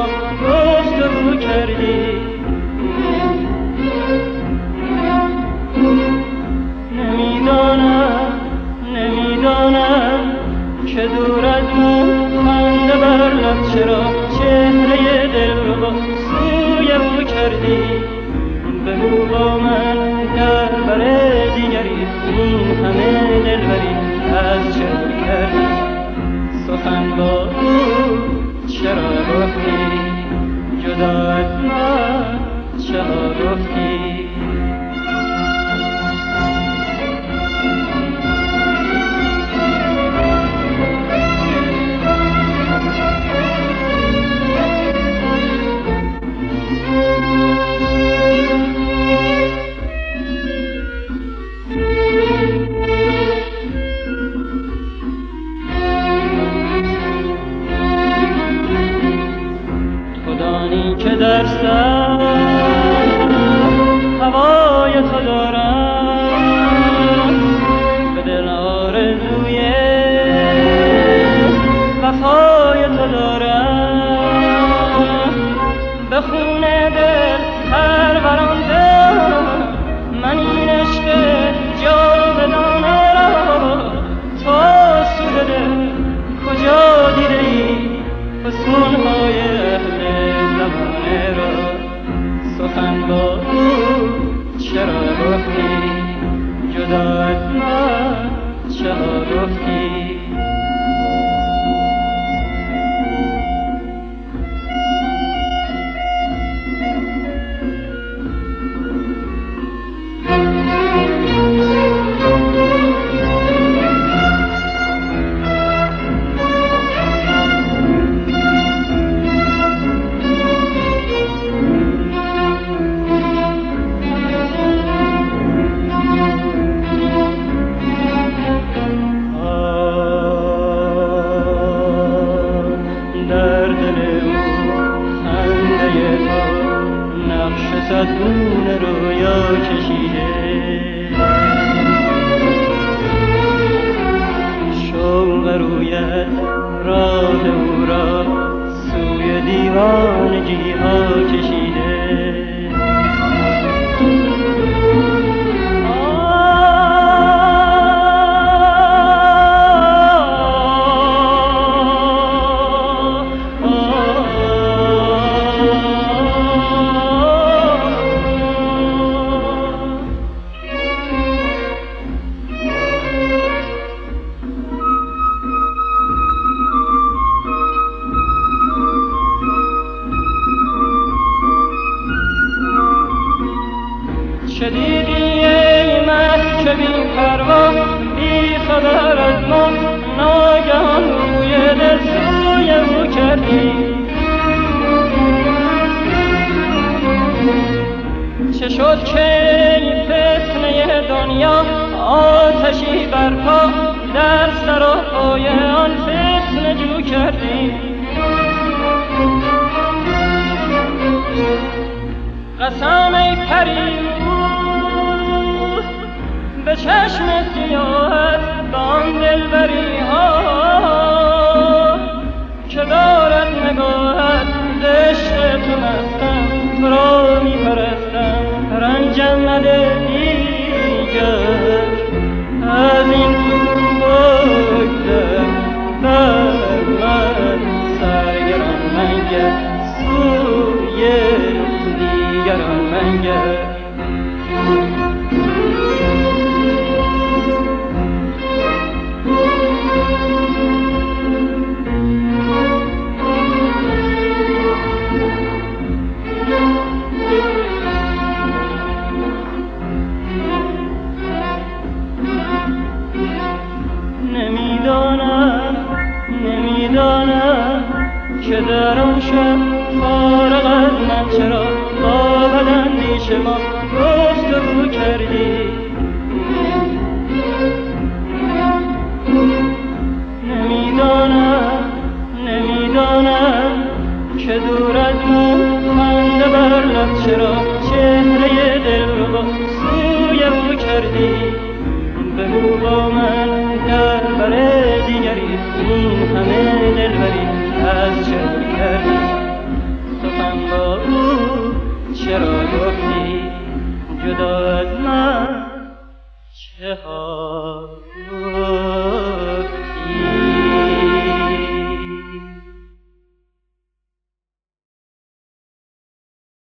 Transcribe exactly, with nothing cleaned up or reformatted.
ما گفتگو کردی. نمیدانم نمیدانم که دور از من خنده بر لب چرا چهره دل رو با سوی او کردی. بگو با من در بر دیگری این همه دلبری از چه رو کردی. سخن با او چرا گفتی جدا از من چرا گفتی. که در سر هوای تو دارم، به دل آرزوی وفای تو دارم. به خون دل پروراندم من این عشق جاودانه را. تو سوی دل کجا دیده ای فسونهای اهل زمانه را. سخن با او چرا گفتی جدا از من چرا گفتی. صدگون رویا کشیده شوق رویت راه او را سوی دیوانگی ها کشیده. چه دیدی ای من که بی پروا بی خبر از ما ناگهان روی دل سوی او کردی. چه شد که این فتنه دنیا آتشی برپا در سر و پای آن فتنه جو کردی. قسم ای پری به چشم سیاهت به آن دلبری ها که دارد نگاهت ز عشق تو مستم تو را می پرستم. رنجم نده دیگر از این تو بگذر بر من سرگران منگر سوی دیگران منگر. نمیدانم نمیدانم که در آن شب فارغ از من چرا با بداندیش ما گفتگو کردی.